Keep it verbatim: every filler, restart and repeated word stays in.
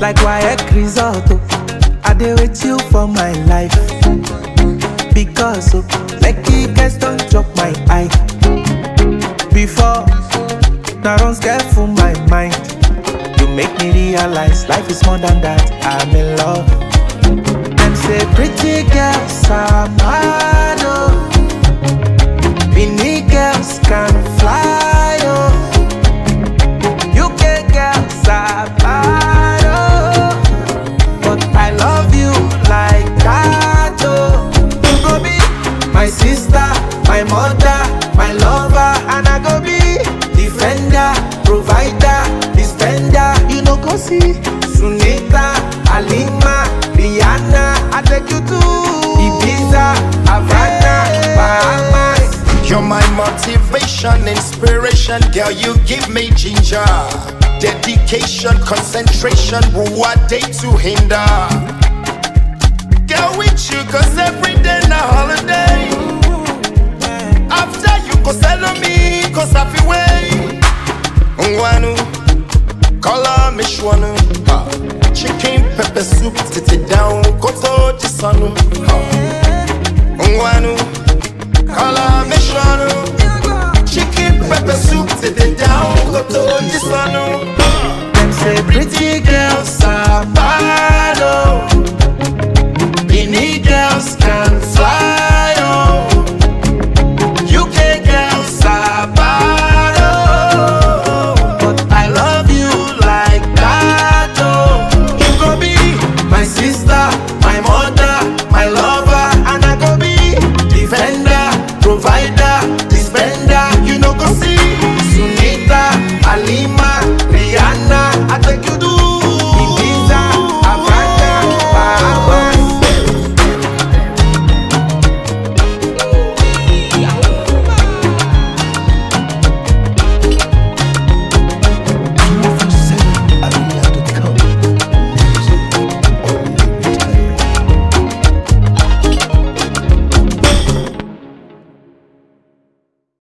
like Wyatt risotto. I dey with you for my life. Because oh, lucky guys don't chop my eye. Before, now don't scare for my mind. You make me realize life is more than that. I'm in love. Them say pretty girls are mad, oh. Beanie girls can fly, oh. U K girls are bad, oh. But I love you like that, oh. You go be my sister, my mother, my lover, and I go be defender, provider, dispenser. You know go see Sunita, Alima, Rihanna. I take you to Ibiza, Havana, Bahamas. You're my motivation, inspiration, girl, you give me ginger. Dedication, concentration, who I date to hinder. Girl, with you, cause every day na holiday. After you go sell me, cause I feel way. Nwanu, color me shwanu. Chicken pepper soup, titi down, koto jisanu. Nwanu, color me shwanu. Chicken pepper soup, titi down.